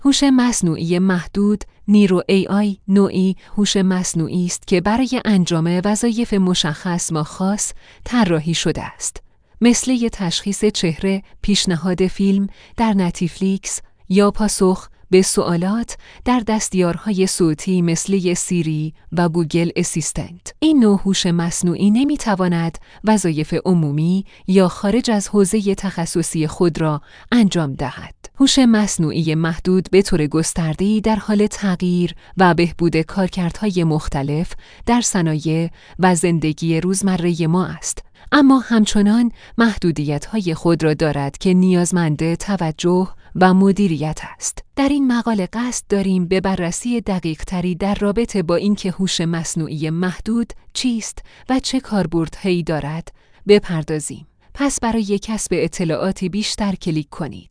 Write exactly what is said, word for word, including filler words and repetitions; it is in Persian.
هوش مصنوعی محدود نیرو ای آی نوعی هوش مصنوعی است که برای انجام وظایف مشخص و خاص طراحی شده است. مثل تشخیص چهره، پیشنهاد فیلم در نتیفلیکس یا پاسخ به سوالات در دستیارهای صوتی مثل سیری و گوگل اسیستنت. این نوع هوش مصنوعی نمی‌تواند وظایف عمومی یا خارج از حوزه تخصصی خود را انجام دهد. هوش مصنوعی محدود به طور گسترده‌ای در حال تغییر و بهبود کارکردهای مختلف در صنایع و زندگی روزمره ما است. اما همچنان محدودیت‌های خود را دارد که نیازمند توجه و مدیریت است. در این مقاله قصد داریم به بررسی دقیق‌تری در رابطه با اینکه هوش مصنوعی محدود چیست و چه کاربردهایی دارد بپردازیم. پس برای کسب اطلاعاتی بیشتر کلیک کنید.